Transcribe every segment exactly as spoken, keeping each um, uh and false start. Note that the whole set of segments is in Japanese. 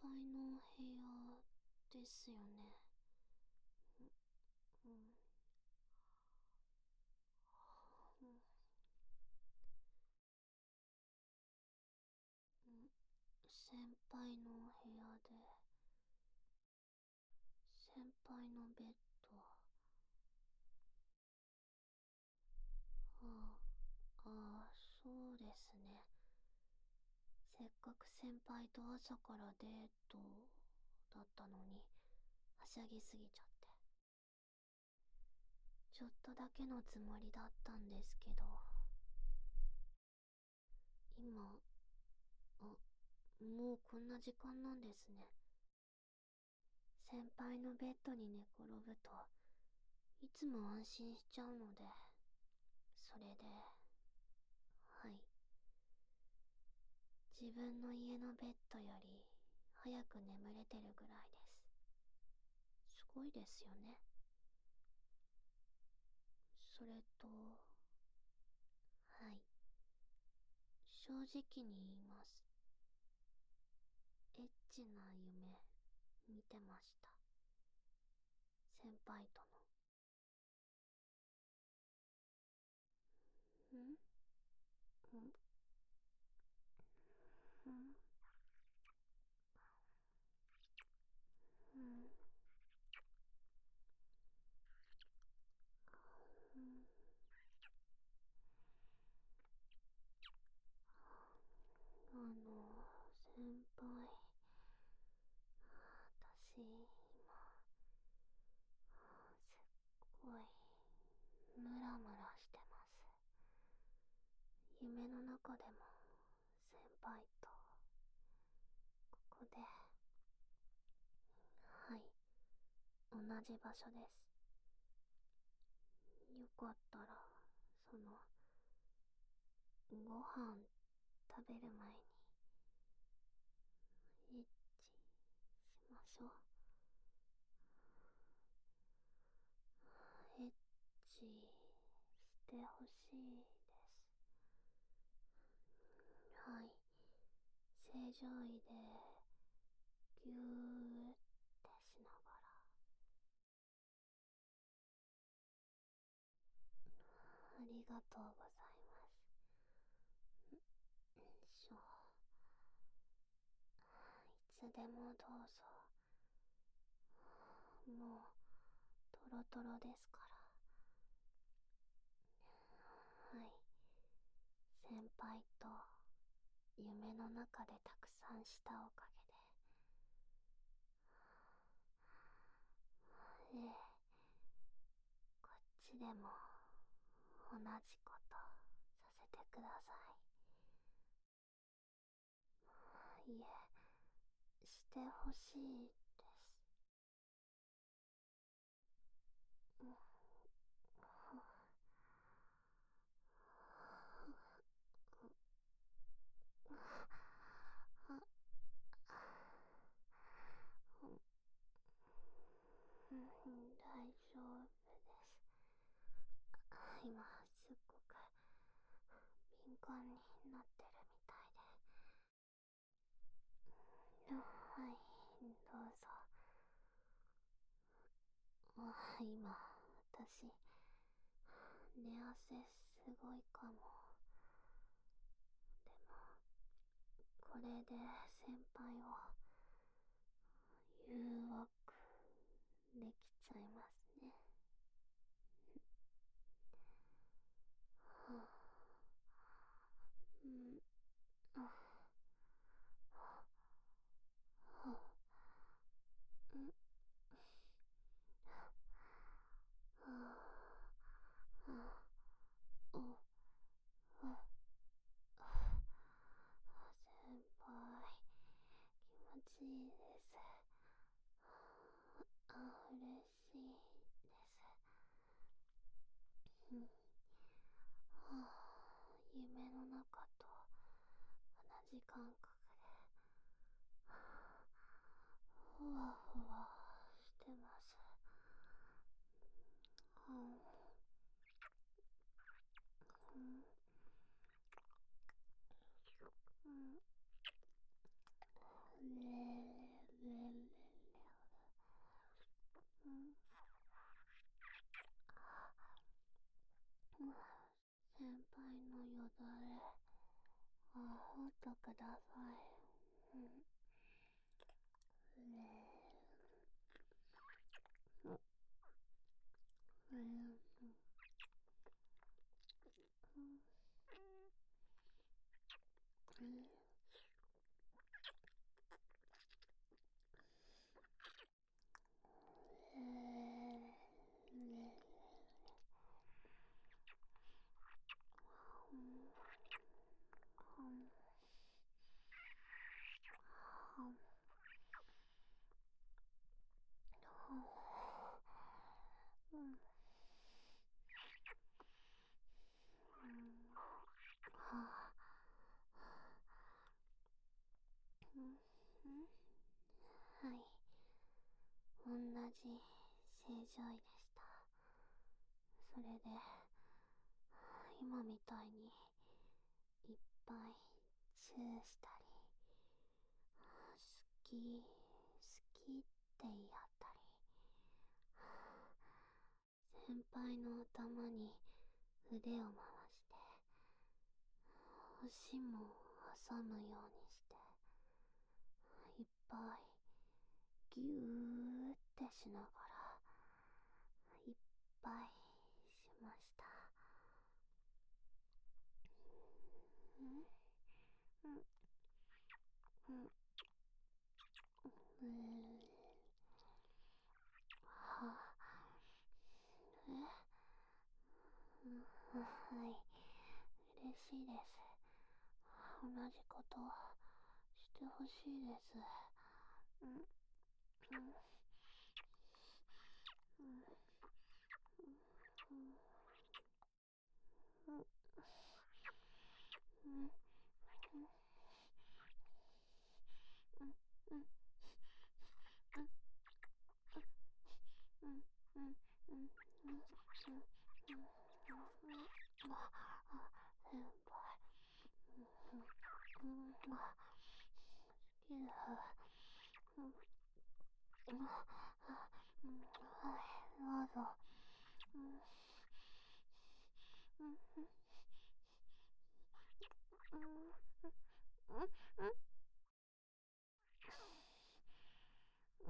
輩の部屋ですよね。うん。うん。うん。先輩の部屋で、先輩のベッド。ああ、ああ、そうですね。せっかく先輩と朝からデートだったのに、はしゃぎすぎちゃって。ちょっとだけのつもりだったんですけど、今、あ、もうこんな時間なんですね。先輩のベッドに寝転ぶと、いつも安心しちゃうので、それで、はい。自分の家のベッドより早く眠れてるぐらいです。すごいですよね。それと、はい。正直に言います。エッチな夢、見てました。先輩との。んんんうん。うん。あの、先輩。私、今、すっごい、ムラムラしてます。夢の中でも、先輩と、ここで、はい、同じ場所です。よかったら、その、ご飯食べる前に、エッチしましょう。エッチしてほしいです。はい。正常位でぎゅーってしながら。ありがとうございます。よいしょ。いつでもどうぞ。もうトロトロですから。はい。先輩と夢の中でたくさんしたおかげで、ええ、こっちでも同じことさせてください。いえ、してほしいです。うん。うん、大丈夫です。今すっごく敏感になってるみたいで。はい、どうぞ。あ、今私寝汗すごいかも。でもこれで先輩を誘惑できちゃいますね。はあ、うん、あ、は、うん、はあ、はあ、お、あ、先輩、気持ちいいです。あ、嬉しいです。うん。はあ、夢の中と同じ感覚で、ふわふわしてます。うん。うん。うん。ねとください。うん。ねえ。うん。うん。うん。うん。えー、ねえ。うん。はん。はん。はん。うん。うん。はあ。うん。うん。はい。同じ正常位でした。それで、今みたいにいっぱいチューしたり、好き、好きって言い合ったり、先輩の頭に腕を回して、足も挟むようにして、いっぱいぎゅーってしながら、いっぱいしました。うん。うん。うん。うん。はあ。え。うん。はい。嬉しいです。同じことしてほしいです。うん。うん。うん。うん。うん。うん。うん。うん。うん。うん。うん。うん。うん。あ、先輩。うん。うん。好きです。うん。うん。はい、どうぞ。うん。うん。うん。うん。うん。うん。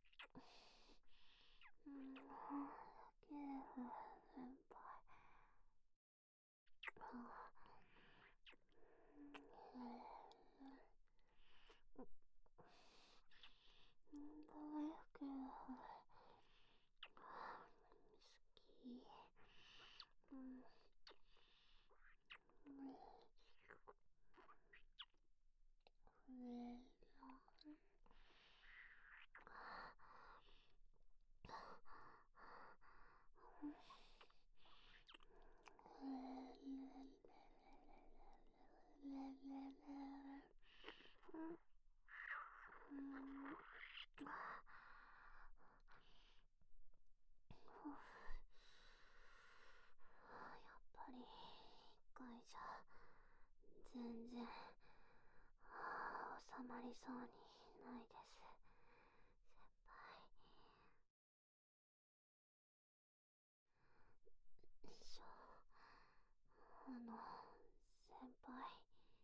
うん。好きです、先輩。あ。うん。うん。大好きです。好き。うん。うん。うん。やっぱり一回じゃ全然収まりそうにないです、先輩。しょあの先輩、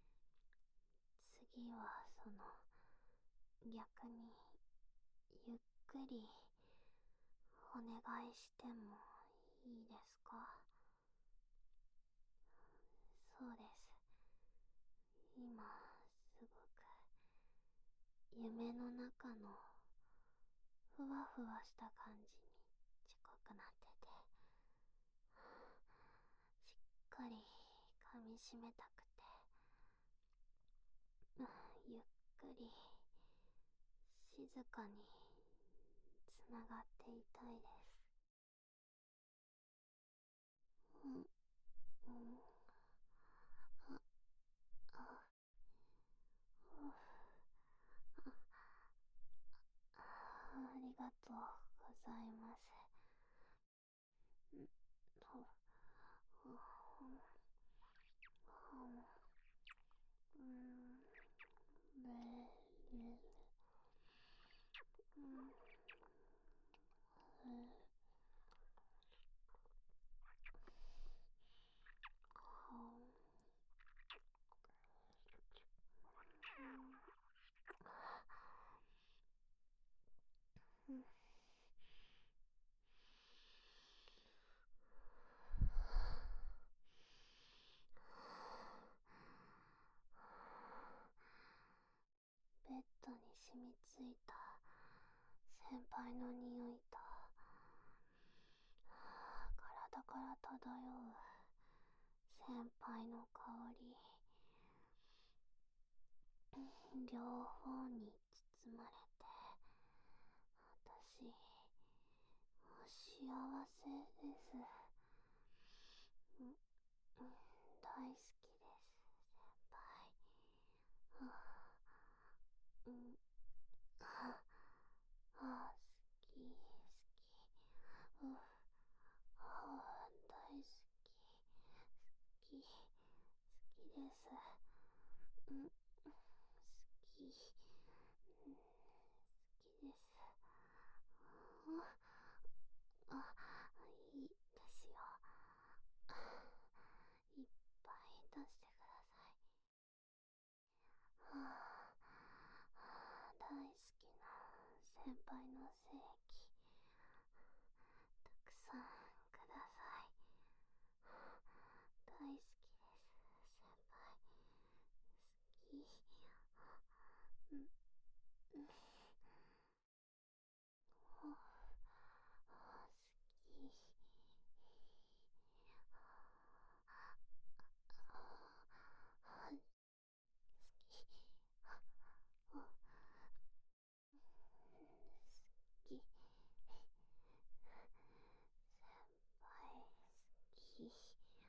次はその逆にゆっくりお願いしてもいいですか？そうです。今すごく夢の中のふわふわした感じに近くなってて、しっかり噛みしめたくて、うん、ゆっくり静かにつながっていたいです。うん。うん。あ、あ、うあ、ありがとうございます。うんと、うん。うん。ねえ、ねえ。うん。え、はみついた先輩の匂いと、体から漂う先輩の香り、両方に包まれて、私、もう幸せです。うん、大好きです、先輩。うん、あ、あ、好き、好き。うん、あ、大好き、好き、好きです。うん、好き、うん、好きです。うん、あ、いいですよ。いっぱい出してください。はあ、大好きな先輩の正規、たくさんください。大好きです、先輩。好き。うん、うん。好き。好き。好き。先輩好き。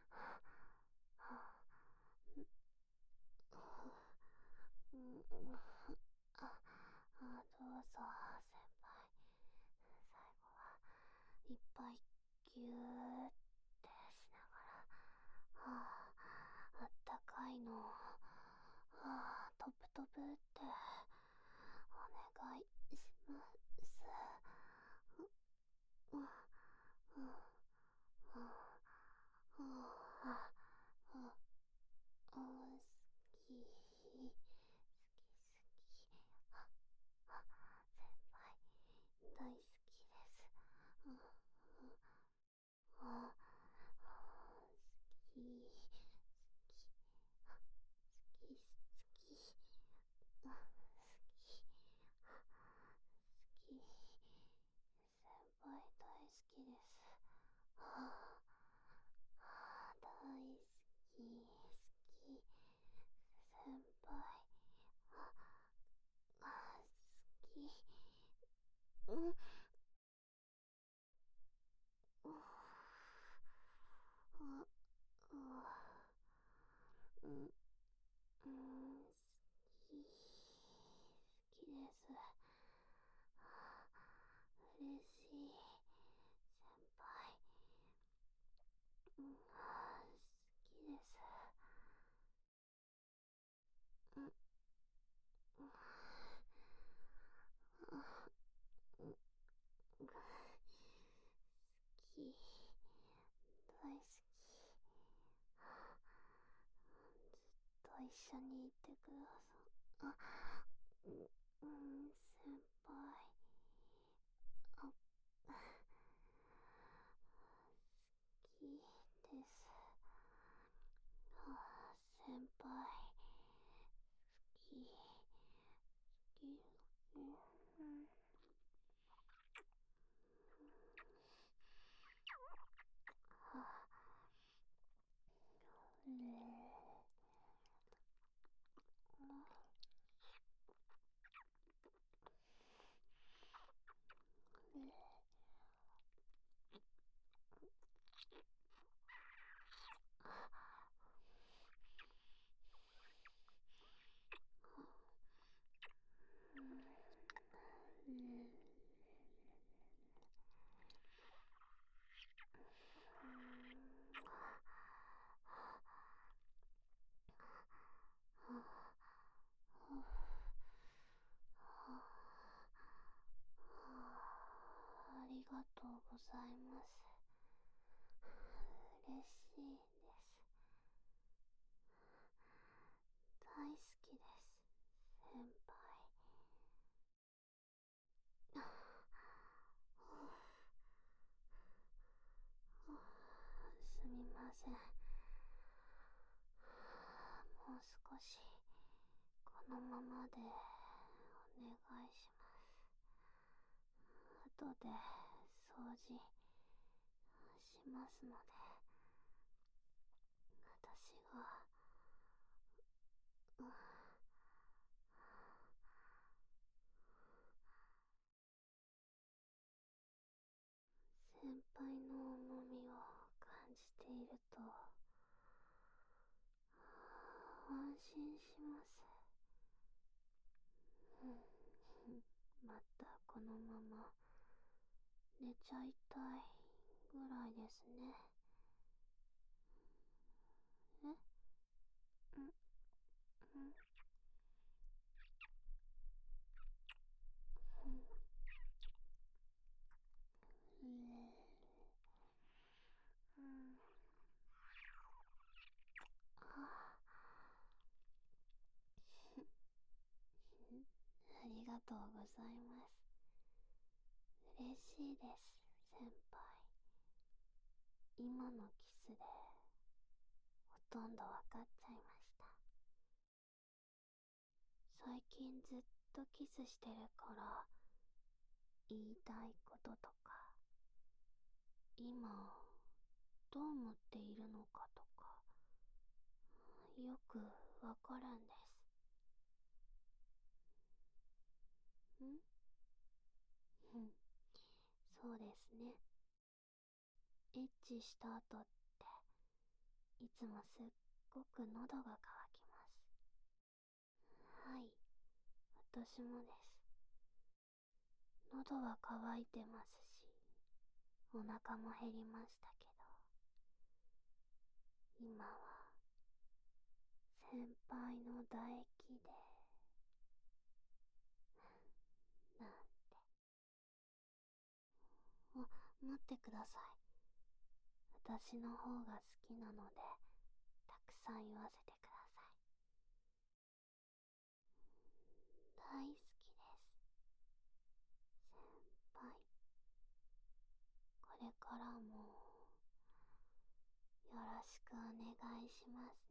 うん、あ、あ、どうぞ先輩。最後はいっぱいぎゅーってしながら、ああ、あったかいの、ああ、トプトプってお願いします。う、う、う、う、う、あ、う、お、好き、好き、好き。あ、あ、先輩、大好きです。うん、うん、あ、好き、好き、あ、好き、好き、あ、好き、あ、好き、先輩大好きです。あ、あ、大好き、好き、先輩、あ、あ、好き、うん、う、あ、う、うん、うん、好き、好きです。嬉しい、先輩。うん、好きです。うん、うん、あ、うん、好き、大好き。ずっと一緒にいてください。あ、うん、うん、先輩。あ、好きです。あ、先輩。好き。好き。うん、うん、あ、うん、うん、うん、ありがとうございます。嬉しいです。大好きです、先輩。すみません。もう少しこのままでおお願いします。後で掃除しますので、私が、うん、先輩の重みを感じていると安心します。うん、またこのまま寝ちゃいたいぐらいですね。え、うん、うん、うん、うん、うん、あ、ありがとうございます。嬉しいです、先輩。今のキスでほとんどわかっちゃいました。最近ずっとキスしてるから言いたいこととか、今どう思っているのかとかよくわかるんです。んうん、そうですね。エッチした後っていつもすっごく喉が渇きます。はい、私もです。喉は渇いてますし、お腹も減りましたけど、今は先輩の唾液で、なんて。あ、待ってください。私の方が好きなので、たくさん言わせてください。大好きです。先輩。これからも、よろしくお願いします